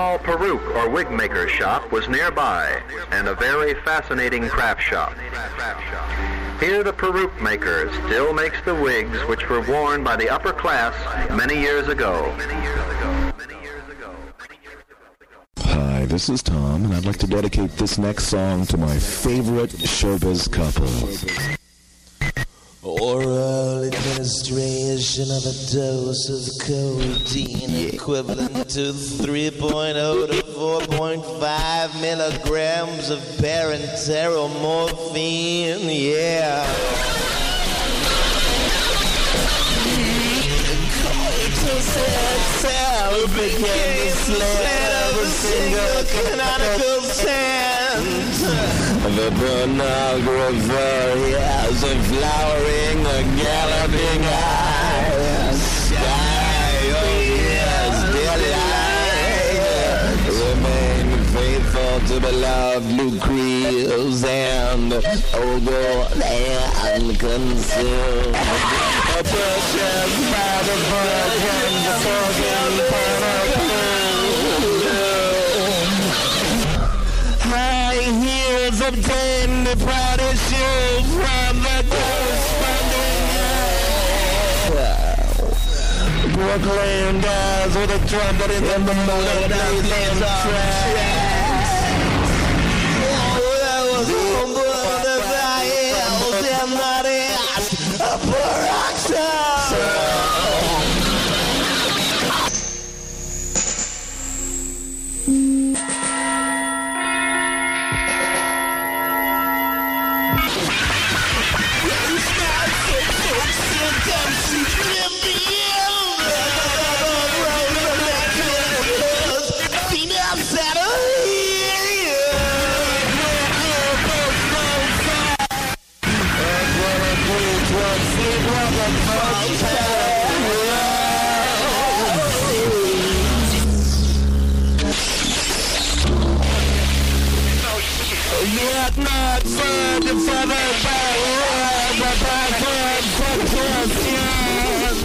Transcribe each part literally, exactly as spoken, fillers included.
small peruke or wig maker's shop was nearby, and a very fascinating craft shop. Here the peruke maker still makes the wigs which were worn by the upper class many years ago. Hi, this is Tom, and I'd like to dedicate this next song to my favorite showbiz couple. Oral administration of a dose of codeine yeah. equivalent to three point oh to four point five milligrams of parenteral morphine, yeah. Coitus itself became the sled of a single canonical scent. The pornographer has a flowering, a galloping eye. Sky, oh yes, dear life. Remain faithful to beloved Lucrece and Ogo and consumed. A precious by the virgin, the forging high heels obtain the proud issue from the corresponding Brooklyn guys with a trumpet in the motor blazing tracks. Oh, that was humble the vile and that is a peroxide. Yet not further for the backward, the backward congestion.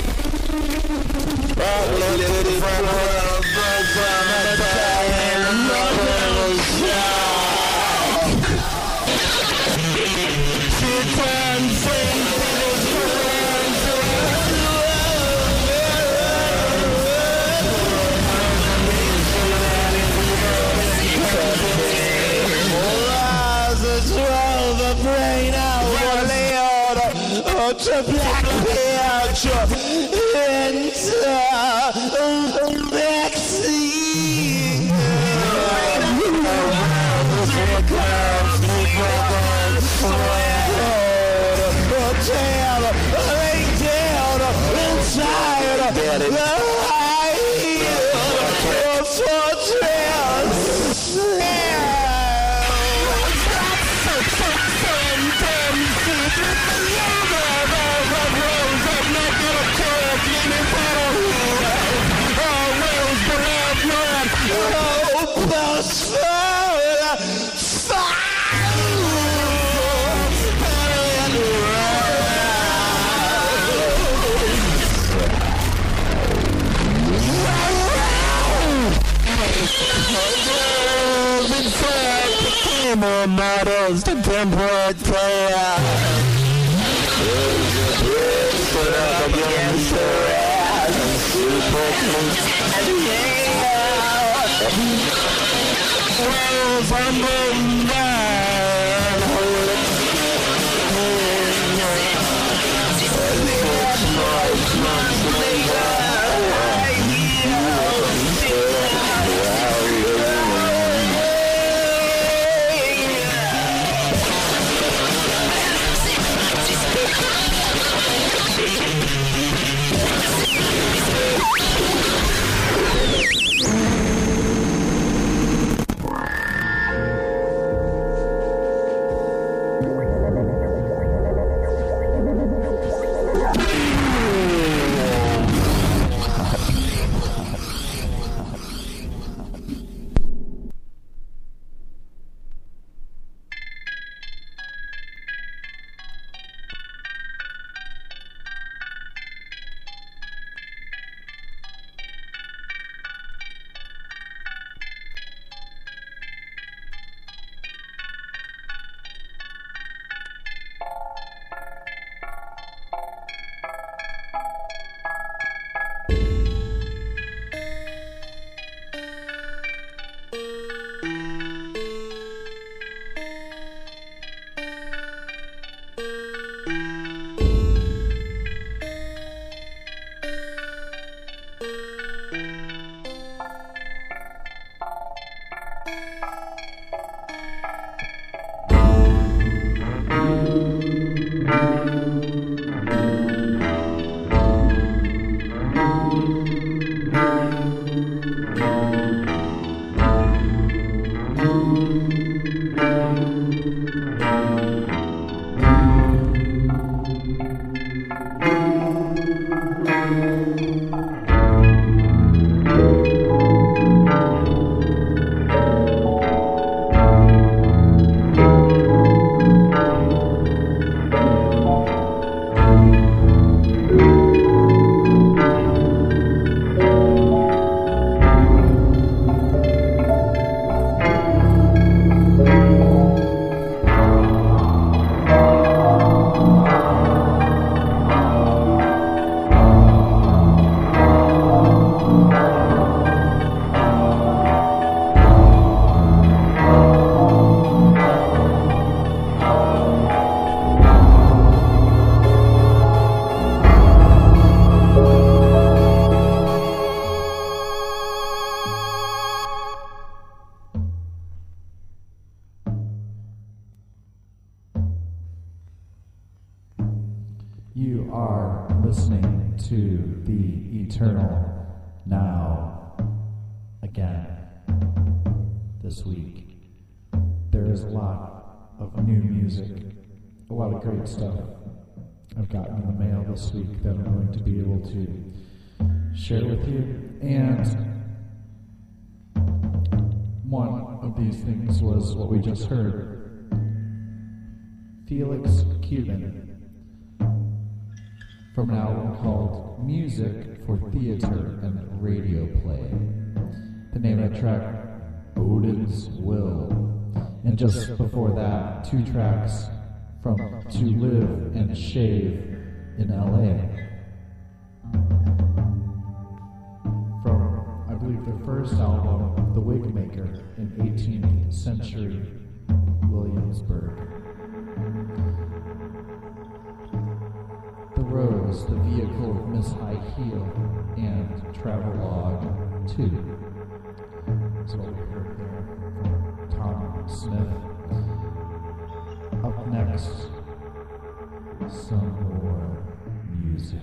Uplifted from her, broke from a time, nothing was shock. She turned things to the the brain out of Leon to black picture into vaccine. More models to temperate player. Put up against the rest. Super Wells on the man. You are listening to the Eternal Now again this week. There is a lot of new music, a lot of great stuff I've gotten in the mail this week that I'm going to be able to share with you. And one of these things was what we just heard. Felix Cuban, from an album called Music for Theater and Radio Play. The name of that track, Odin's Will. And just before that, two tracks from To Live and Shave in L A. From, I believe, their first album, The Wigmaker, in eighteenth century Williamsburg. The Rose, the Vehicle of Miss High Heel, and Travelogue two. That's what we heard there from Tom Smith. Up next, some more music.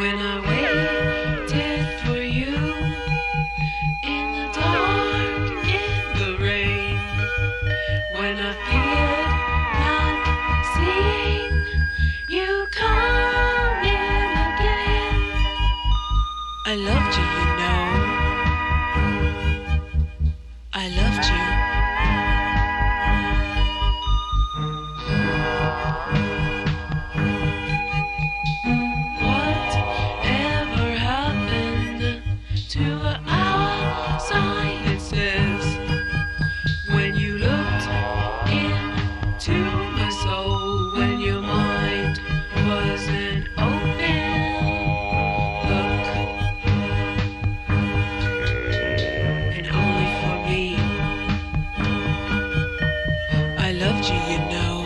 when I waited for you in the dark, in the rain, when I feared not seeing you coming again. I loved you, you know. I loved you. Whatever happened to our silences when you looked into my soul, when your mind was an open book, and only for me. I loved you, you know.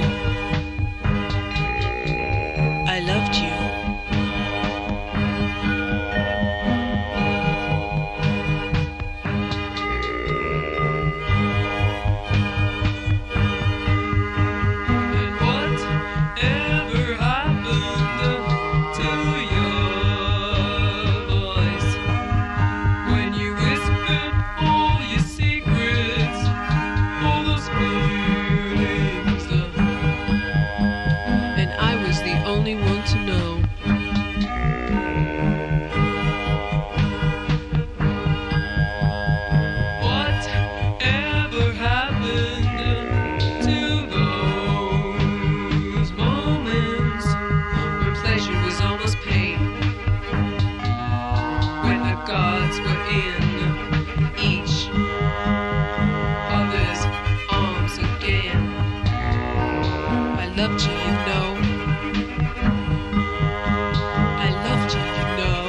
I loved you. And whatever happened to your voice when you whispered all your secrets, all those feelings, and I was the only one to know. Whatever happened to those moments when pleasure was almost pain, when the gods were in each other's arms again. I loved you, you know. I loved you, you know.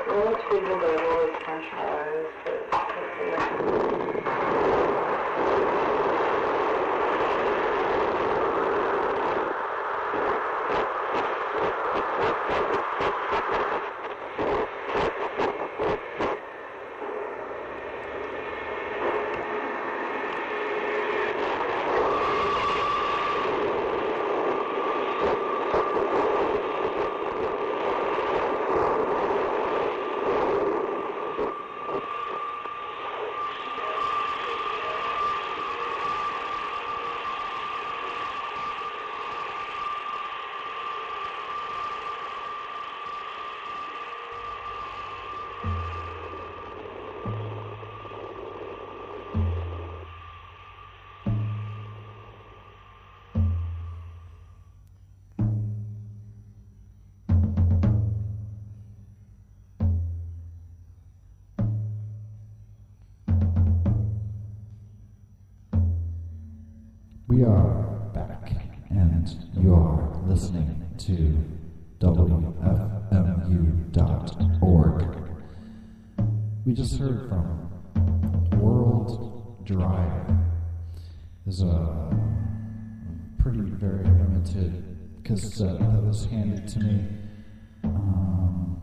We are back, and you are listening to W F M U dot org. We just heard from World Drive. There's a pretty very limited cassette that was handed to me. Um,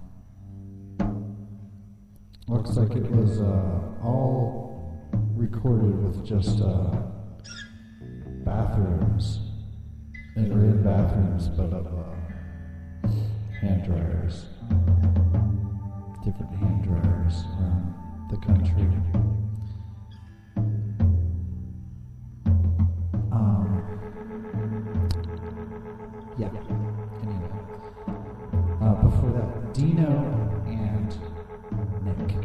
looks like it was uh, all recorded with just uh, bathrooms, or in bathrooms, but of uh, hand dryers, different hand dryers around the country. Um, yeah, anyway. Uh, before that, Dino and Nick.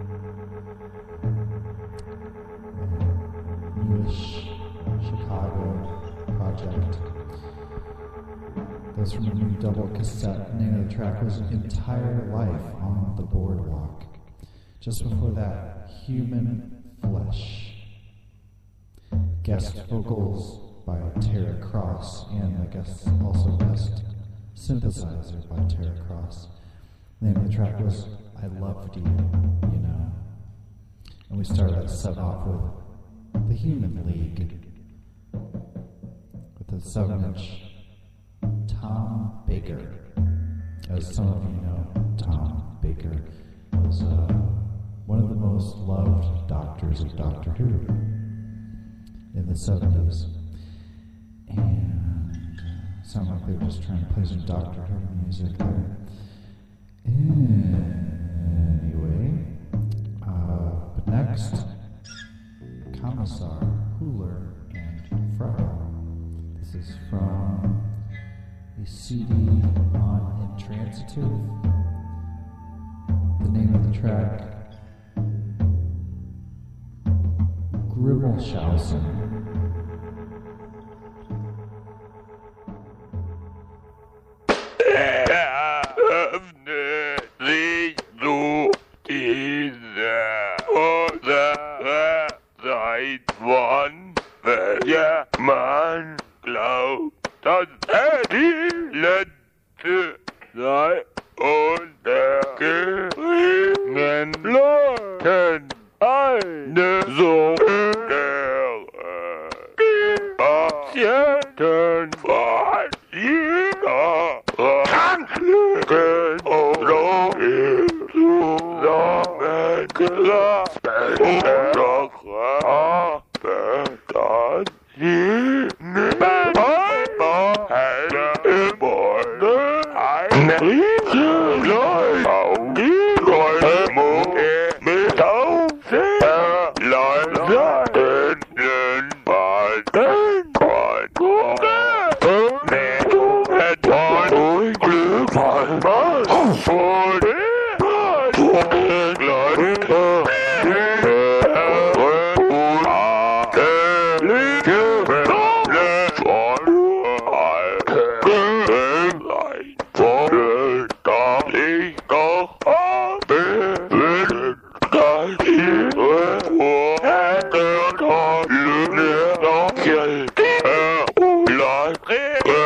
Newish Chicago project. That was from a new double cassette. The name of the track was Entire Life on the Boardwalk. Just before that, Human Flesh. Guest vocals by Tara Cross, and I guess also guest synthesizer by Tara Cross. The name of the track was I Loved You, you know. And we started that set off with The Human League, with the seven inch Tom Baker. As some of you know, Tom Baker was uh, one of the most loved doctors of Doctor Who in the seventies. And uh, sounded like they were just trying to play some Doctor Who music there. Anyway, uh, but next, Commissar, Hooler, and Frau. This is from a C D on Intransitive. The name of the track, Grimmelshausen. One, ja, man glaubt, dass er die letzte sei und der geringen Leuten eine so der Patienten von jeder Krankheit oder zusammengebracht und doch dann sie nicht bei eine Beute eine Riesenleute auf die Leute mit Aufsehen leider in den beiden Konkurrenten mit ein Glück mal vor den Leuten.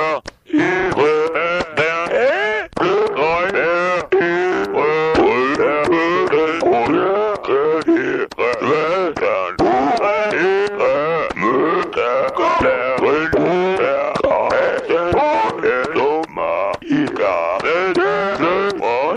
Yeah.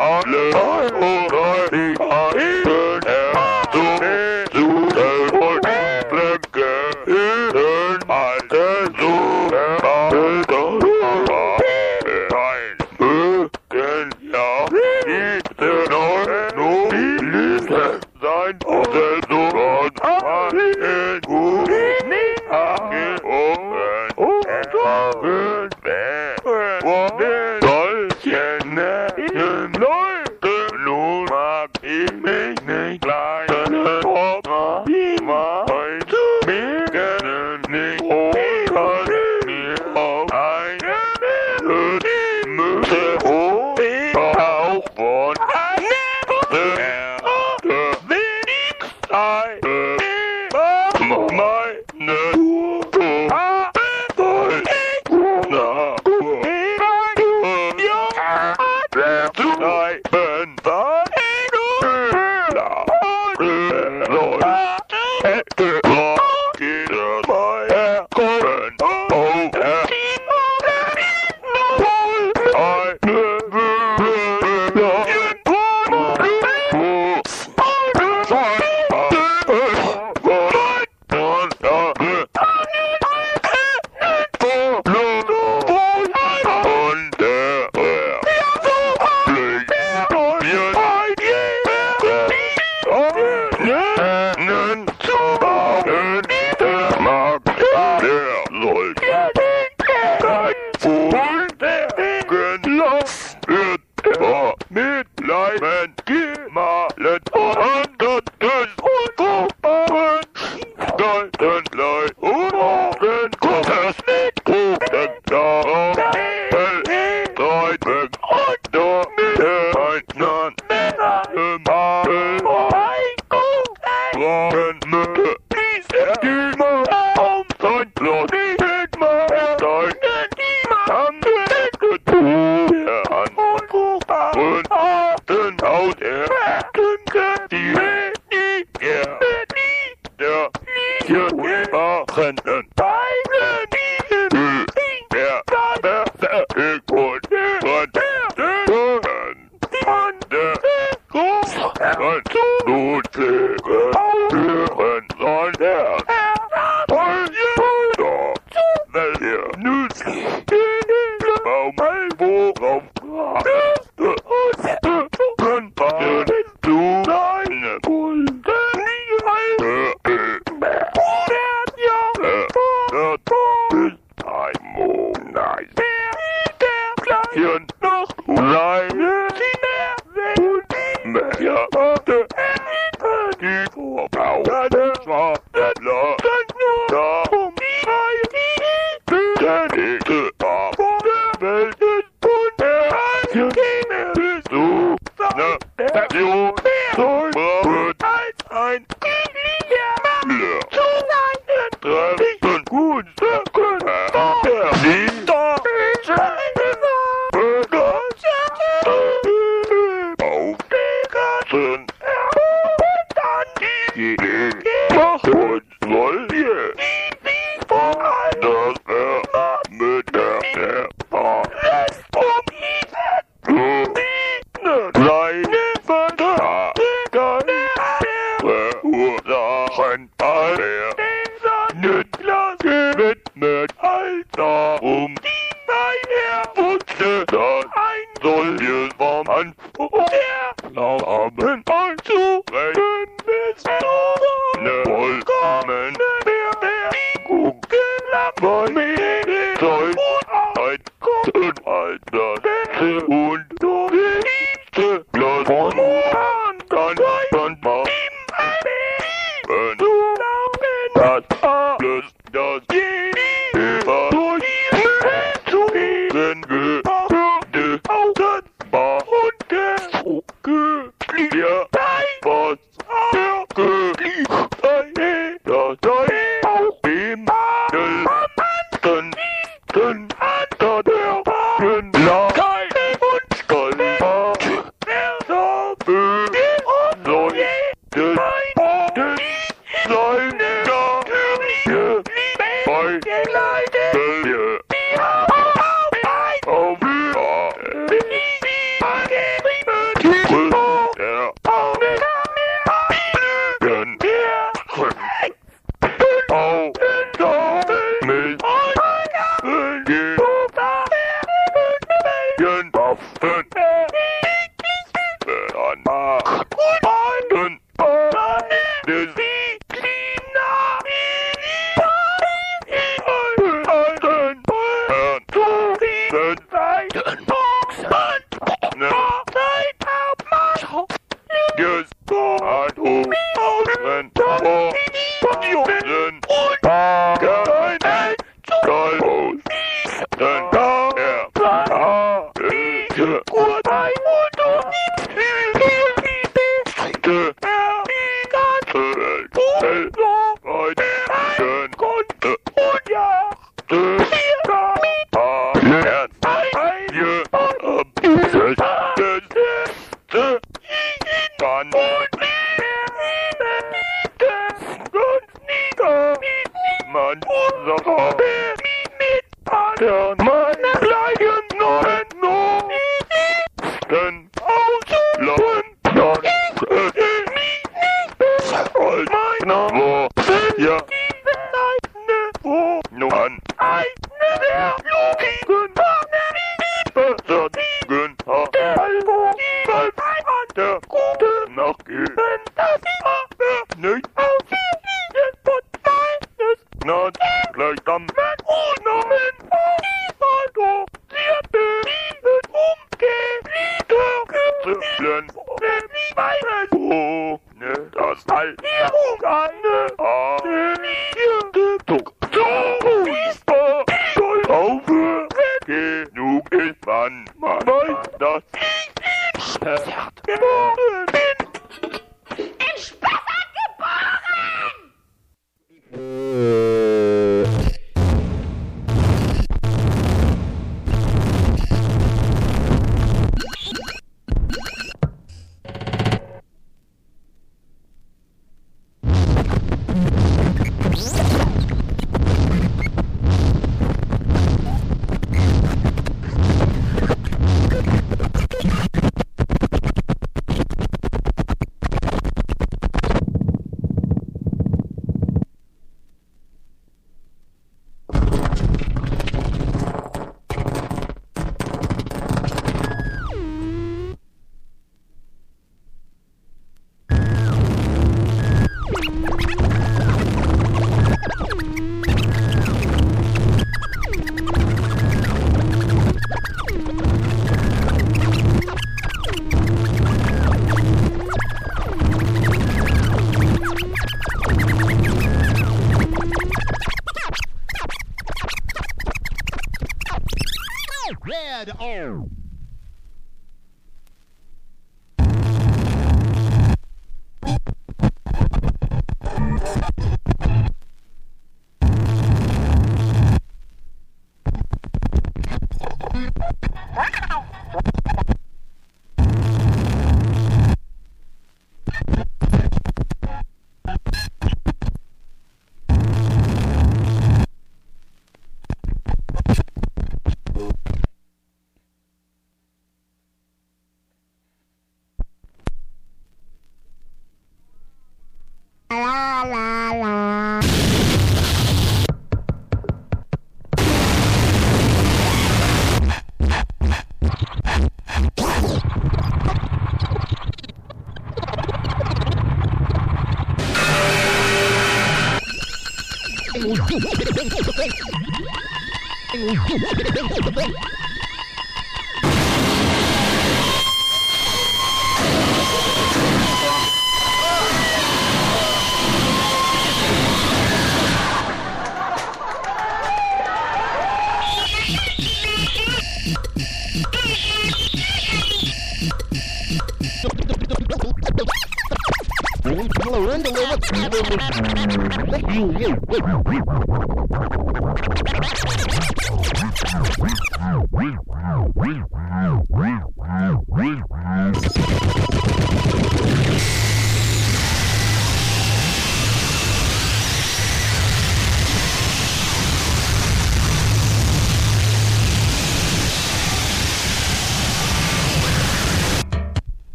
No.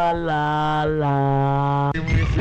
la la la.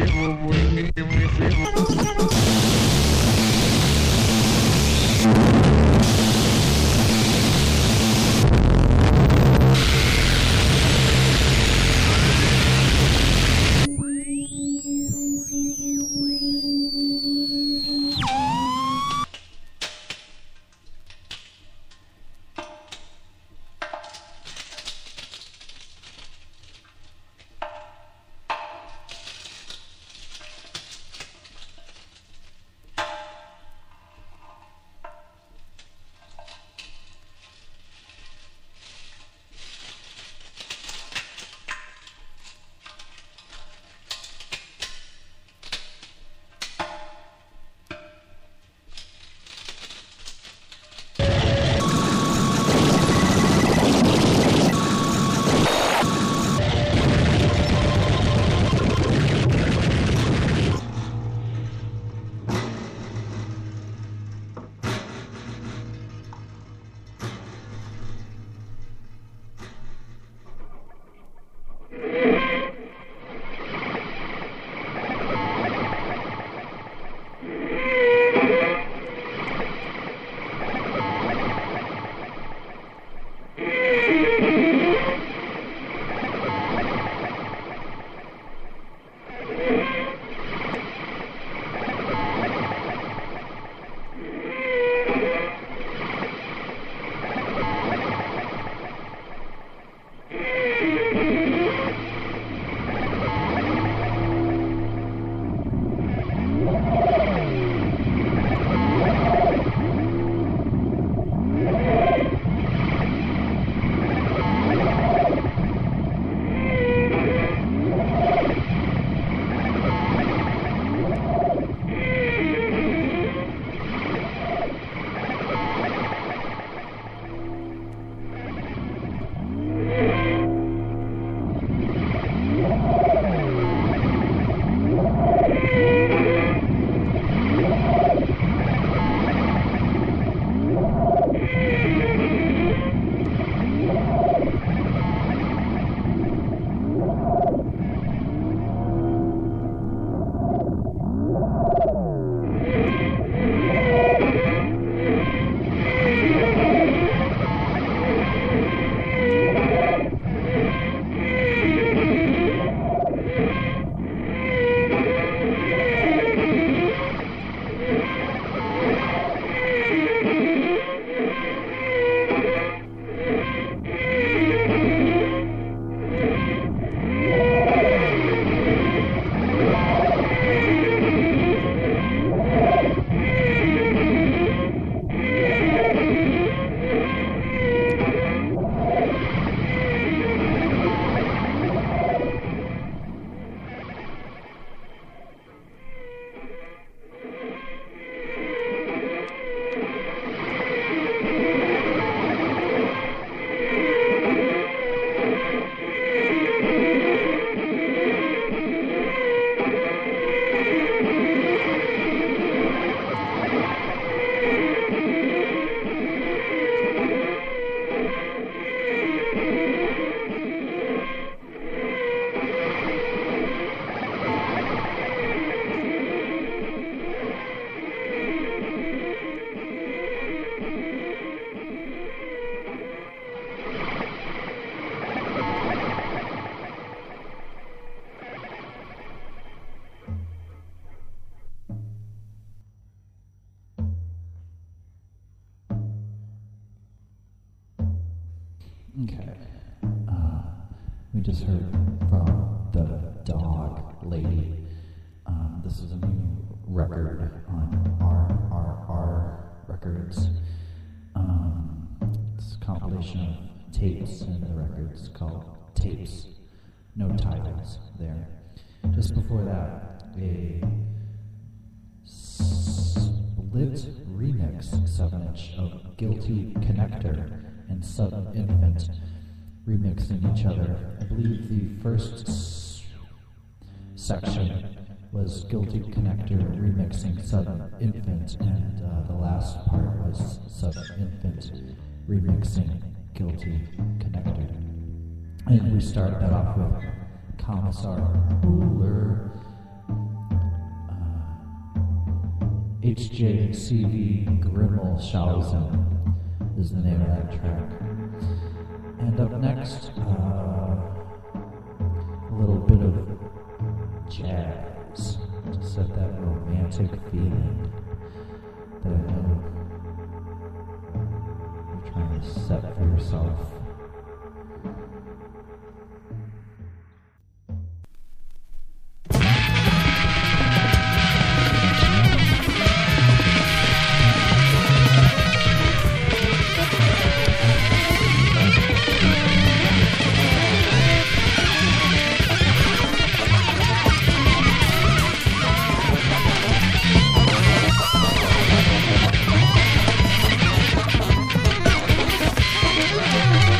Okay. Uh, we just heard from the Dog Lady. Um, this is a new record on R R R Records. Um, it's a compilation of tapes, and the record's called Tapes. No titles there. Just before that, a split remix seven inch of Guilty Connector and Sudden Infant remixing each other. I believe the first s- section was Guilty Connector remixing Sudden Infant, and uh, the last part was Sudden Infant remixing Guilty Connector. And we start that off with Commissar Hooler. Uh, H J C V Grimmelshausen is the name of that track. And up next, uh, a little bit of jazz to set that romantic feeling that I know you're trying to set for yourself. Thank you.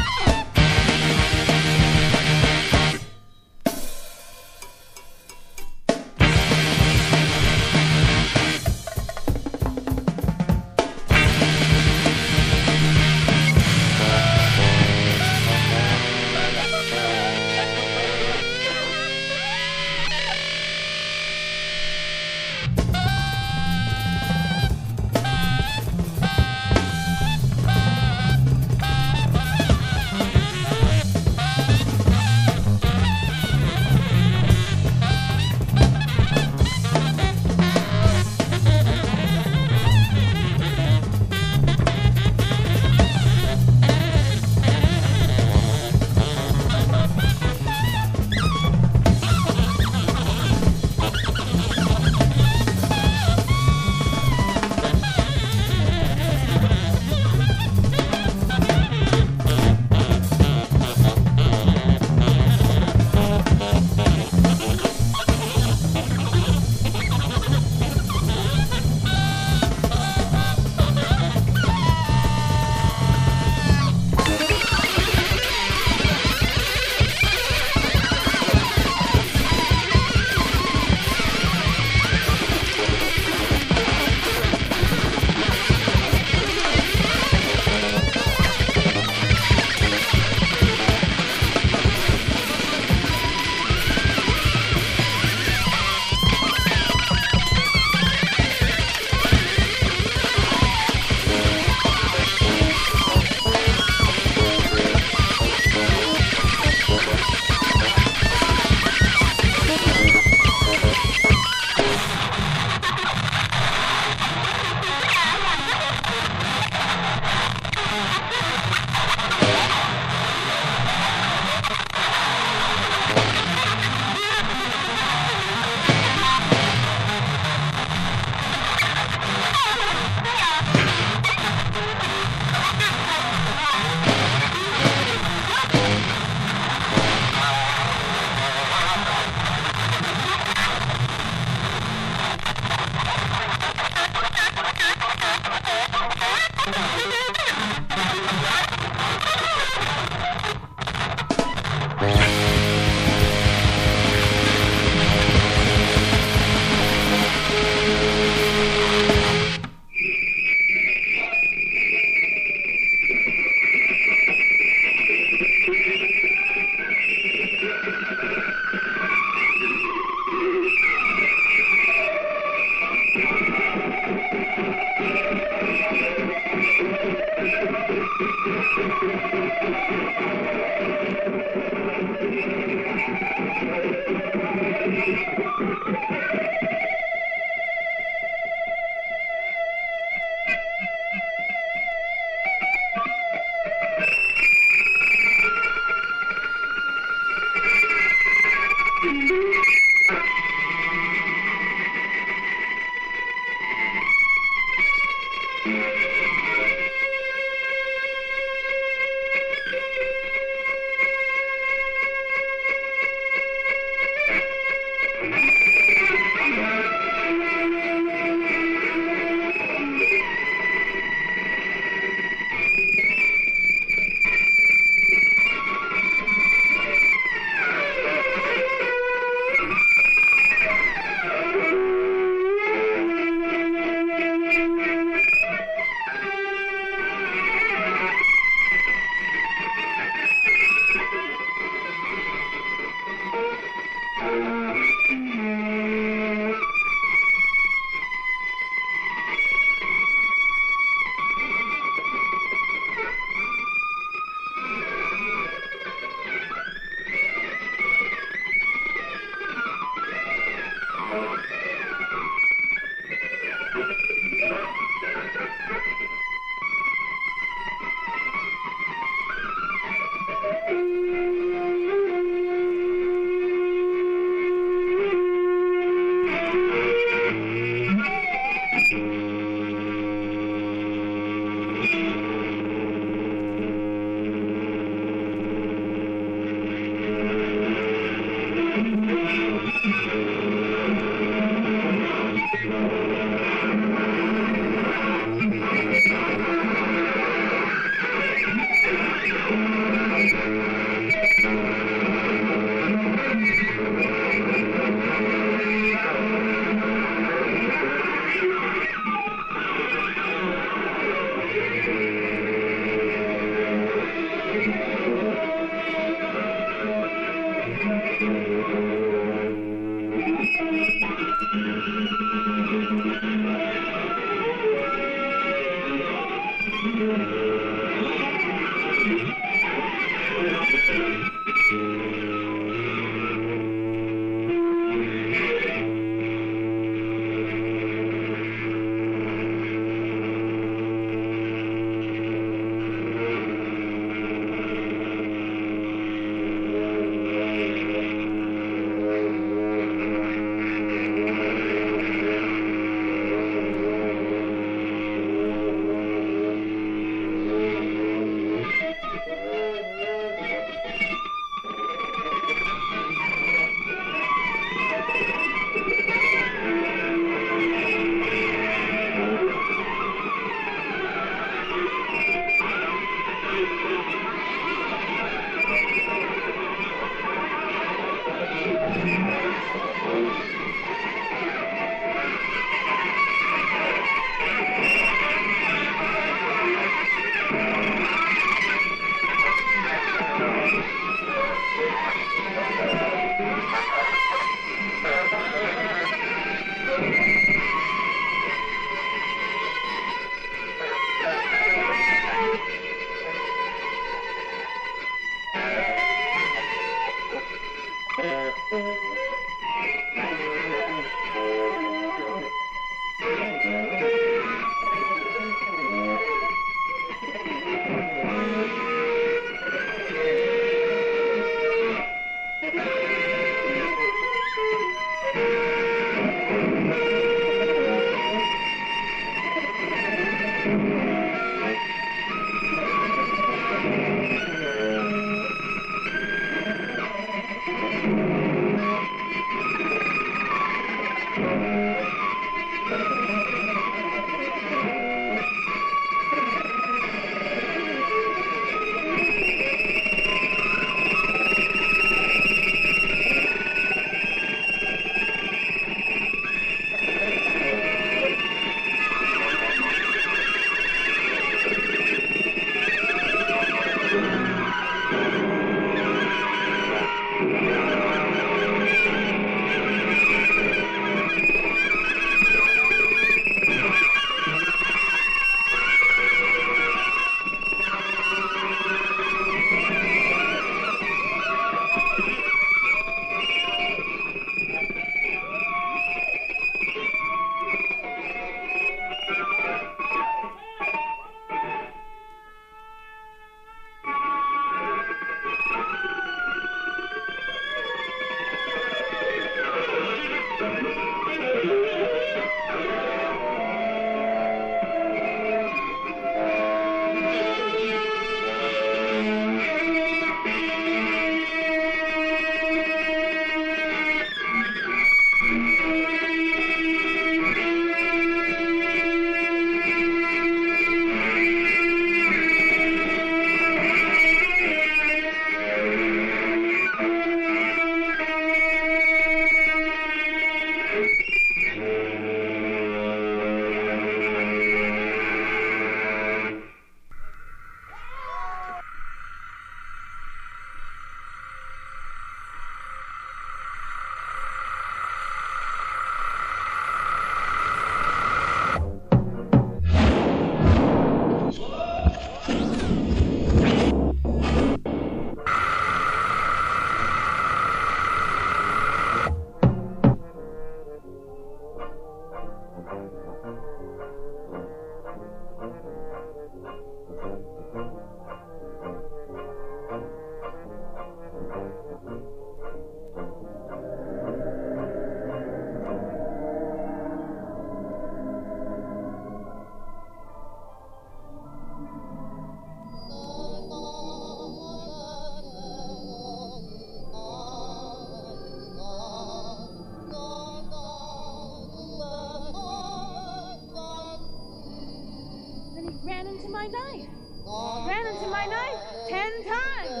Ran into my knife. Ran into my knife ten times.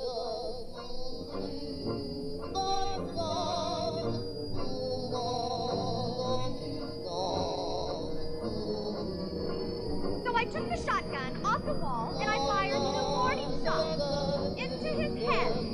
So I took the shotgun off the wall and I fired two warning shots into his head.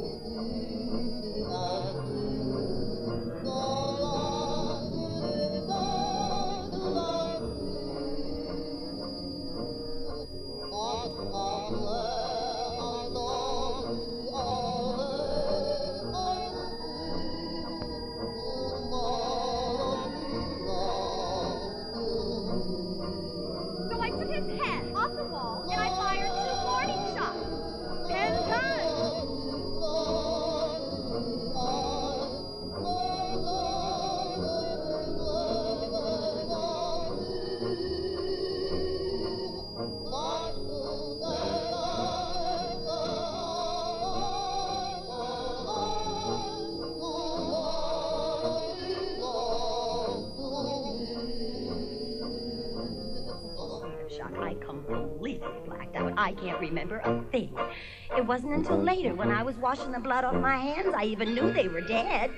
I completely blacked out. I can't remember a thing. It wasn't until later, when I was washing the blood off my hands, I even knew they were dead.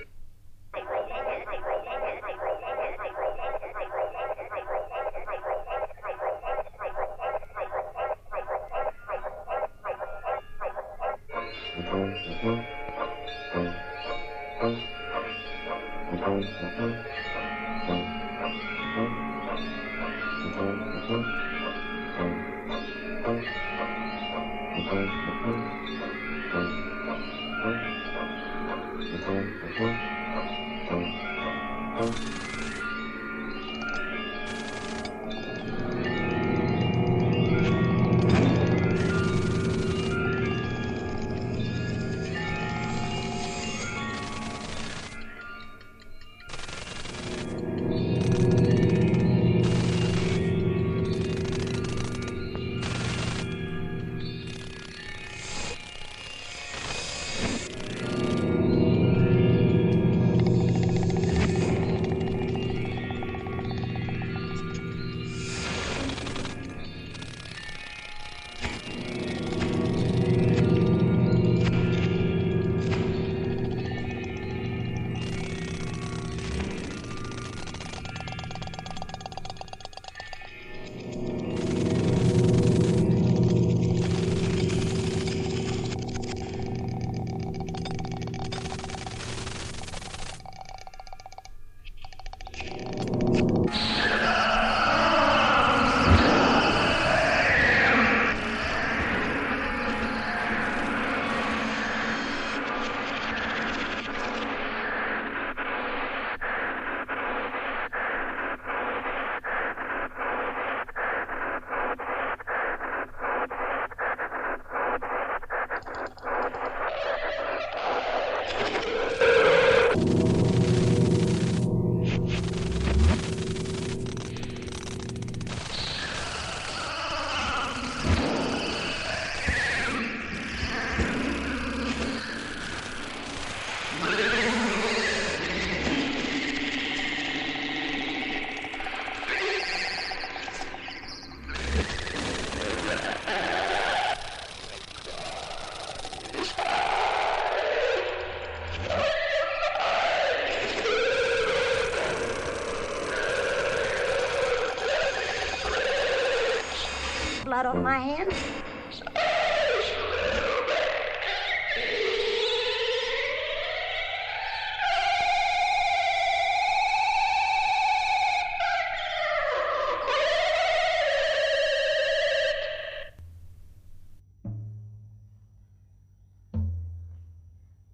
Blood off my hands.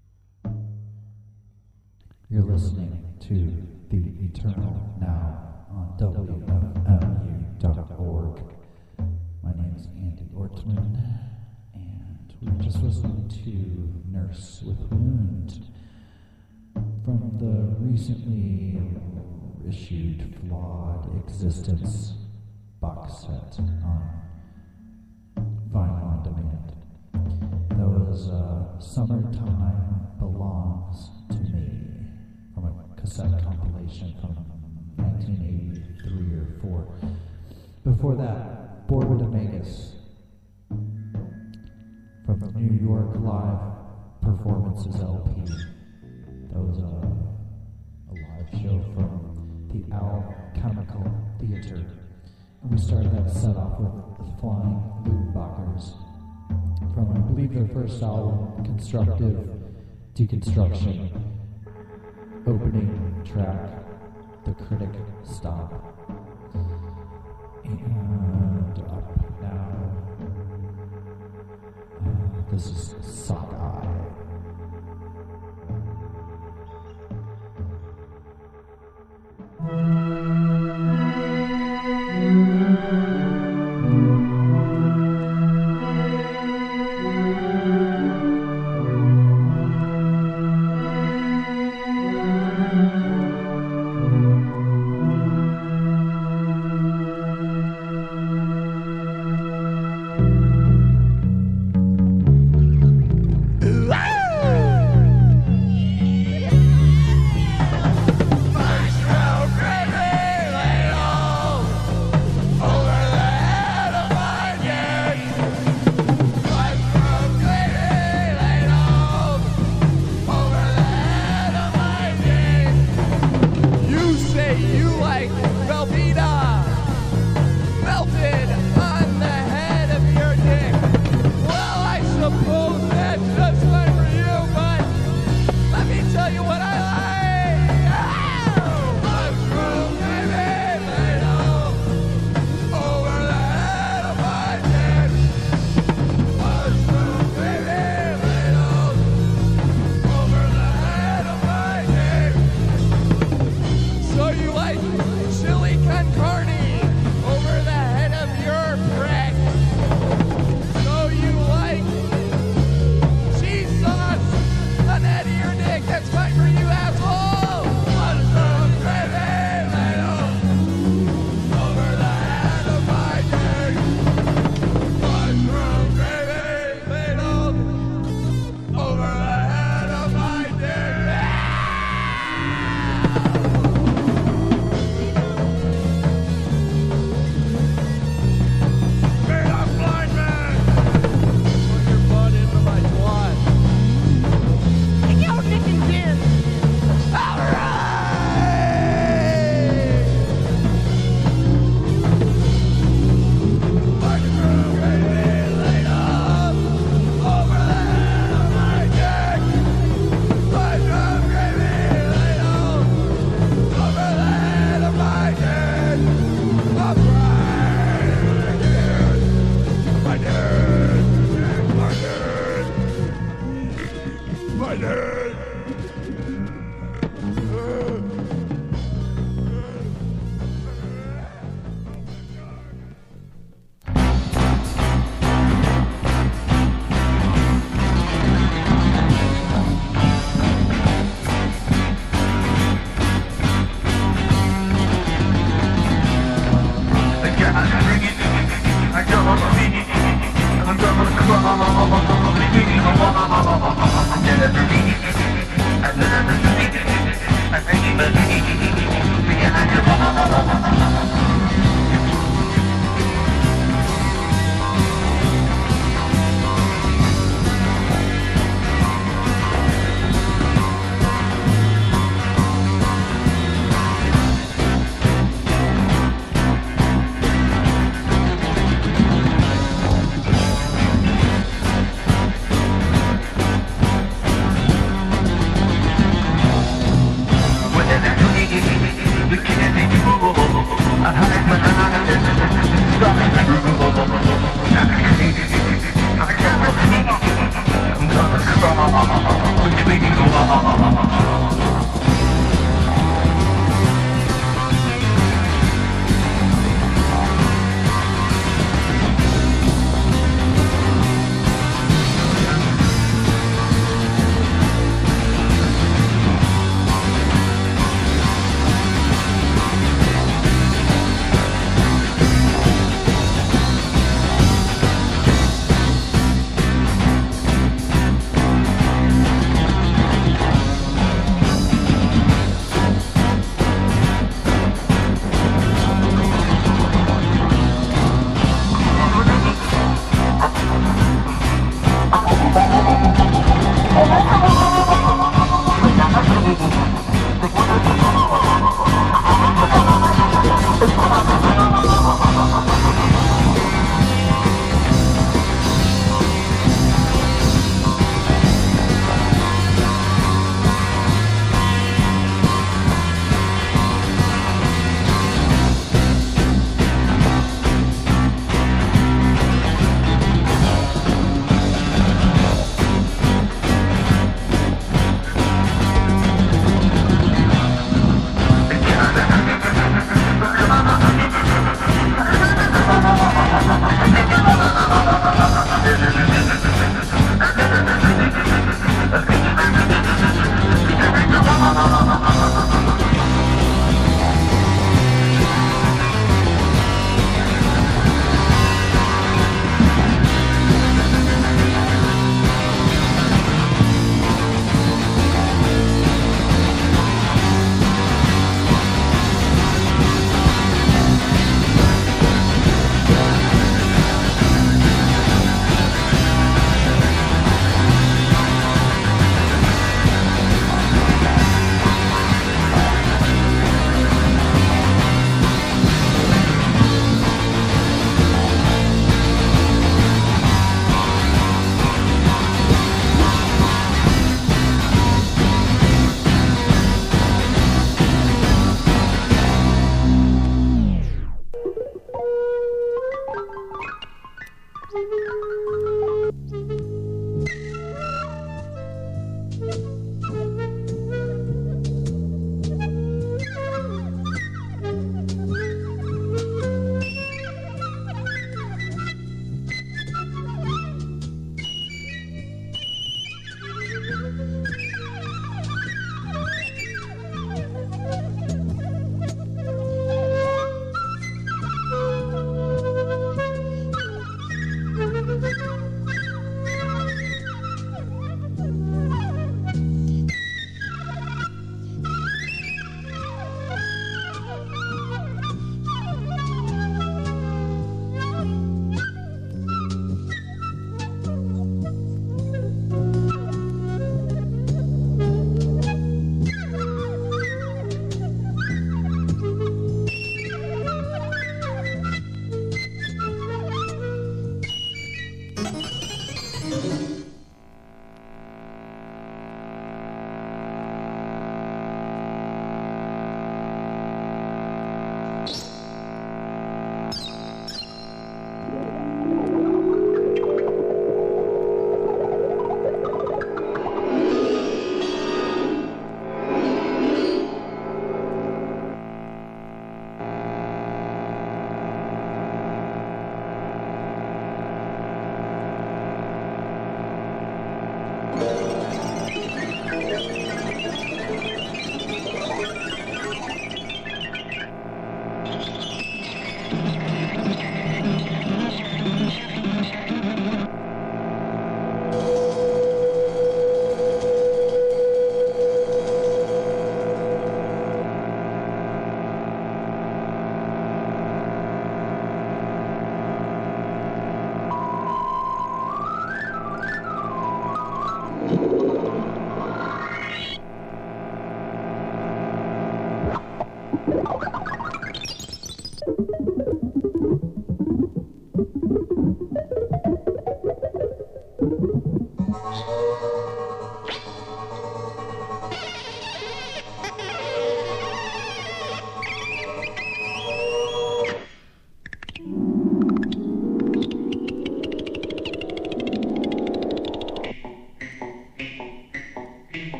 You're listening to The Eternal Now. on W F M U dot org. My name is Andy Ortman, and we were just listening to Nurse with Wound from the recently issued Flawed Existence box set on Vinyl on Demand. That was uh, Summertime Belongs to Me from a cassette compilation from nineteen eighty-three or four. Before that, Morbid Amagus from the New York Live Performances L P. That was a, a live show from the Alchemical Theater. And we started that set off with the Flying Lubachers from, I believe, their first album, Constructive Deconstruction. Opening track, The Critic Stop. And up now, uh, this is Sockeye.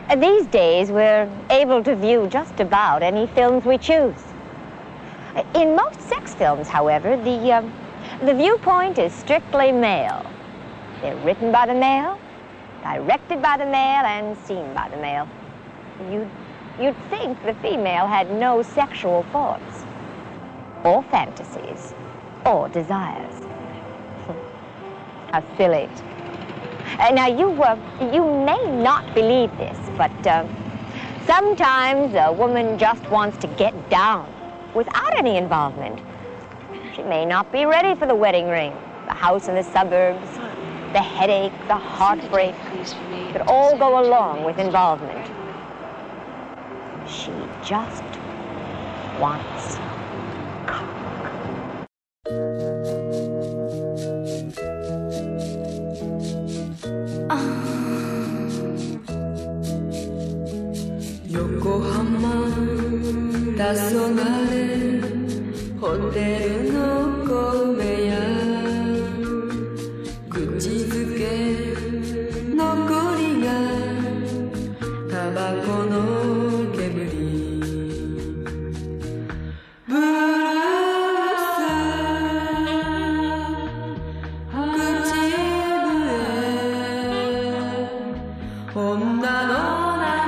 These days, we're able to view just about any films we choose. In most sex films, however, the, uh, the viewpoint is strictly male. They're written by the male, directed by the male, and seen by the male. You'd, you'd think the female had no sexual thoughts, or fantasies, or desires. How silly. Uh, now, you, uh, you may not believe this, but uh, sometimes a woman just wants to get down without any involvement. She may not be ready for the wedding ring, the house in the suburbs, the headache, the heartbreak could all go along with involvement. She just wants cock. 横浜黄昏ホテルの小梅や口づけ残りがタバコの煙ブルース口笛女の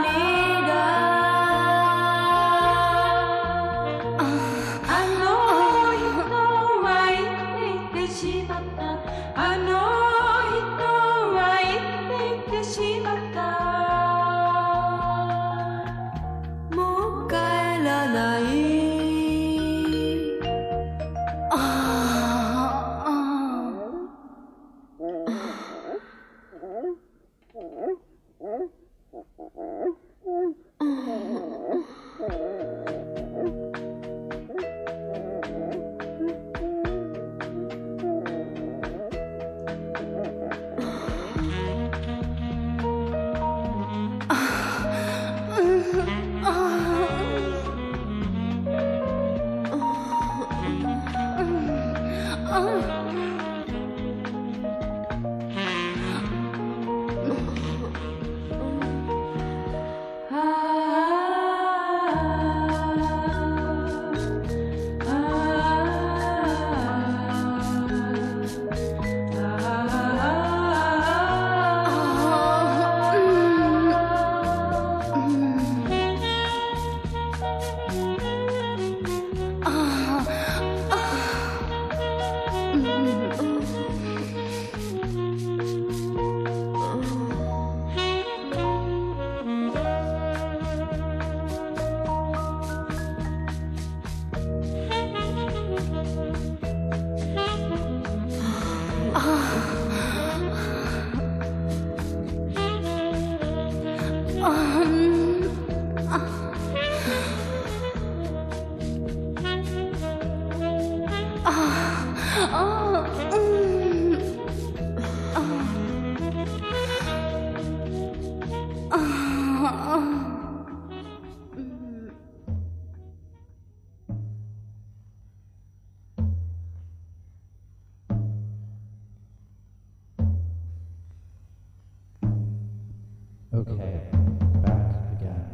Okay, back again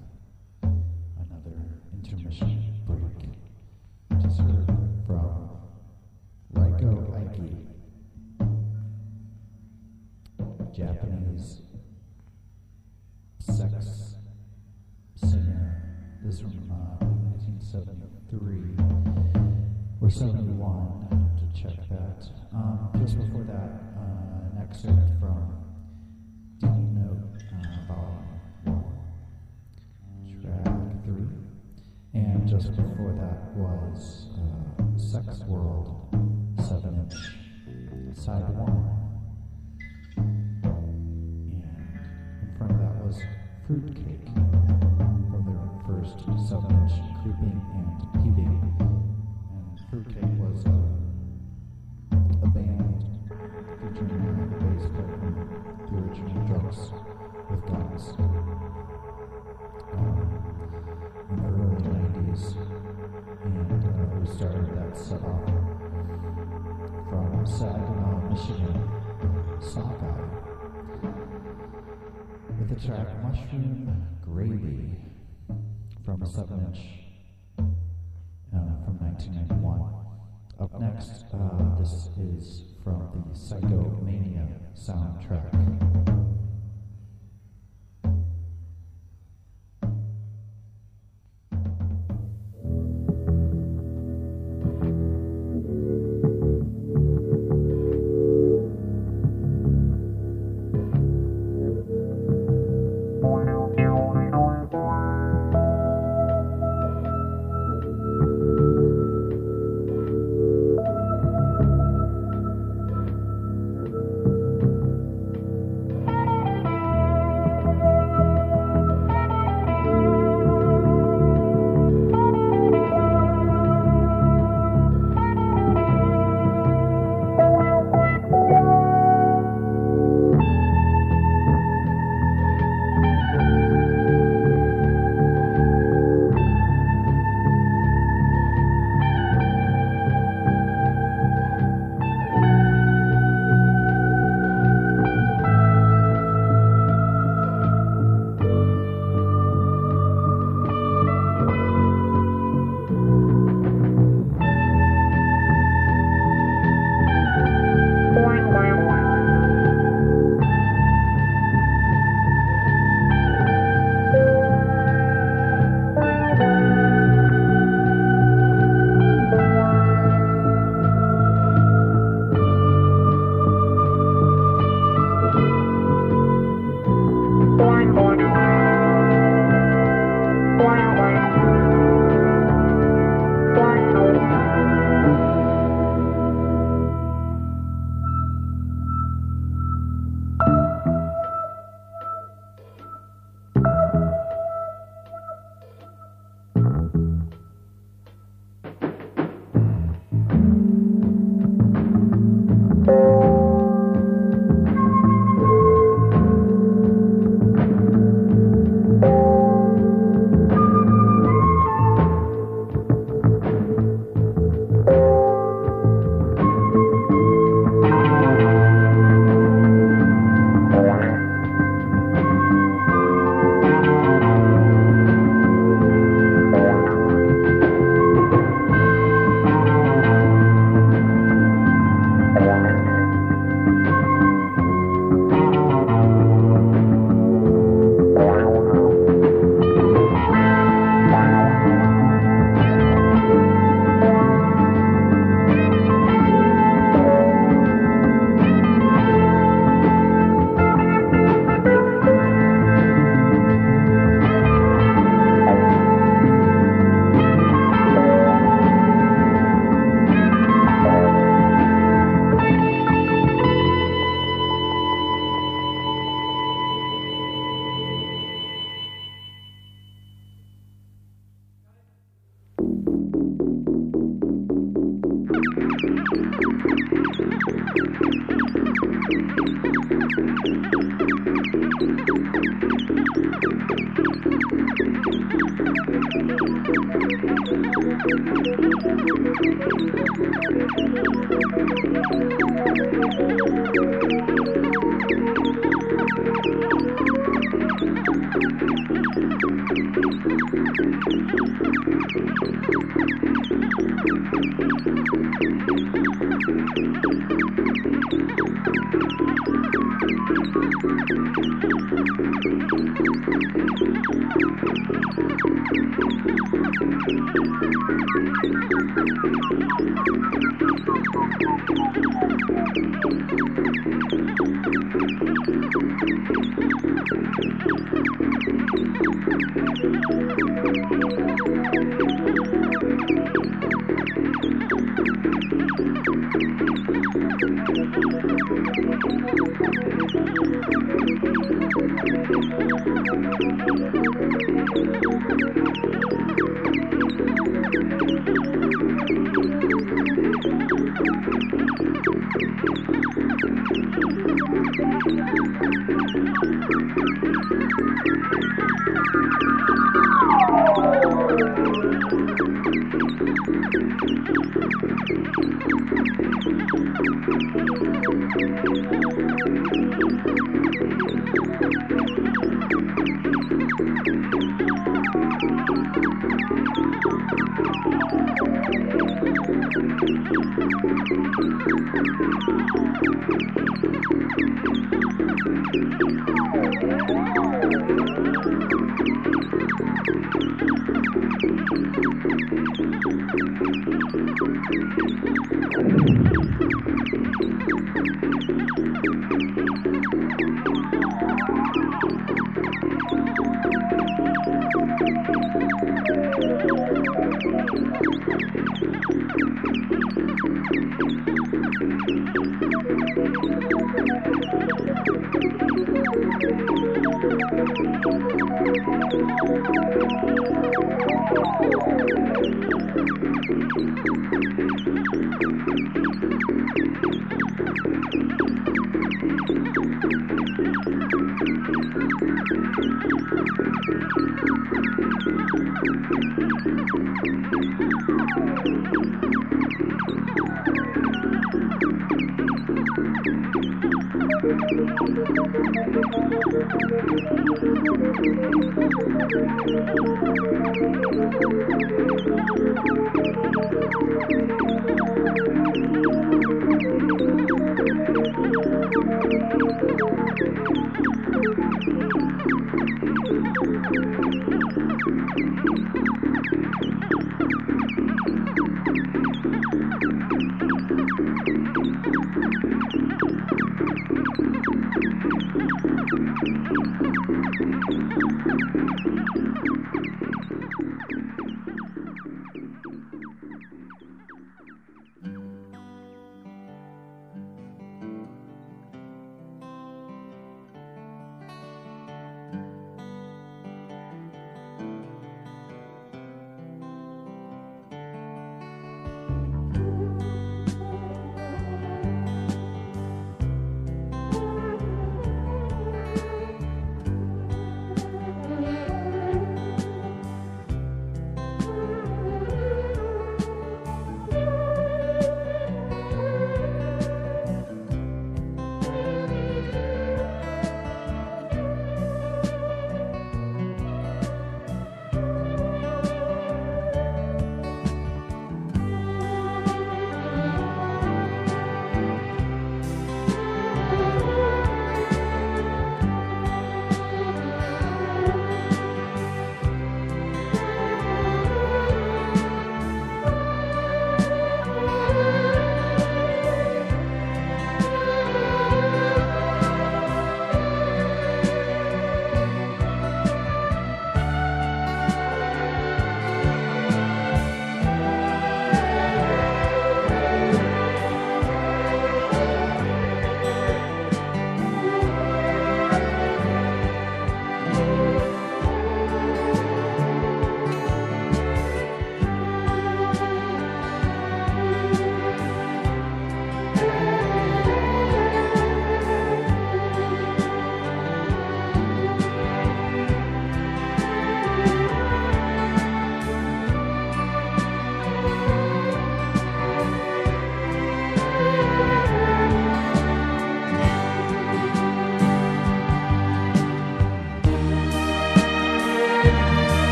with another intermission break. Just heard from Reiko Aiki, Japanese sex singer. This from uh, nineteen seventy-three or seventy-one. I have to check that. Um, just before that, uh, an excerpt from Do You Know uh, Volume one, Track three. And just before that was uh, Sex World seven inch, Side one. And in front of that was Fruitcake from their first seven inch, Creeping and Peeping. And Fruitcake was a, a band featuring a bass player from the original Drugs with Guns um, in the early nineties. And uh, we started that set off from Saginaw, Michigan, Sockeye, with a the track Mushroom Gravy from a seven inch uh, from nineteen ninety-one. Up next, uh, this is from the Psychomania soundtrack.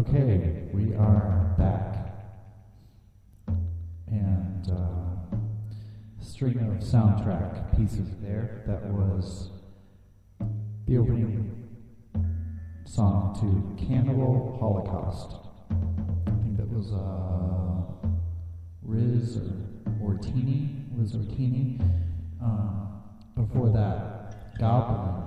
Okay, we are back. And uh, string of soundtrack pieces there. That was the opening song to Cannibal Holocaust. I think that was uh, Riz or Ortini, Liz Ortini. Um, before that, Goblin.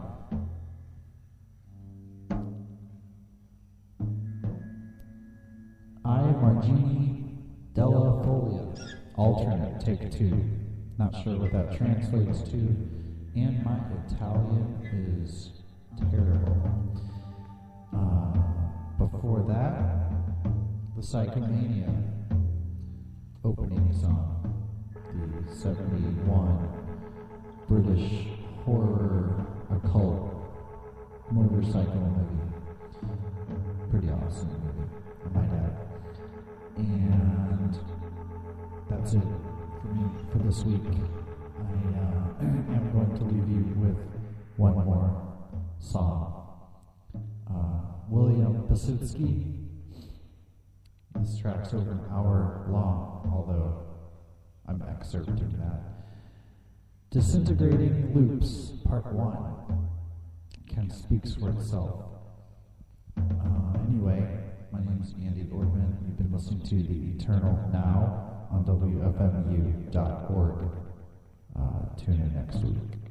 I Margini Della Folia, alternate, take two. Not sure what that translates to, and my Italian is terrible. Uh, before that, the Psychomania opening song, the seventy-one British horror occult motorcycle movie. Pretty awesome movie, I might add. And that's it for me for this week. I uh, am going to leave you with one more song. Uh, William Pasitsky. This track's over an hour long, although I'm excerpting that. Disintegrating Loops, Part one. Kind of speaks for itself. Uh, anyway, my name is Andy Ortman. You've been listening to The Eternal Now on W F M U dot org. Uh, tune in next week.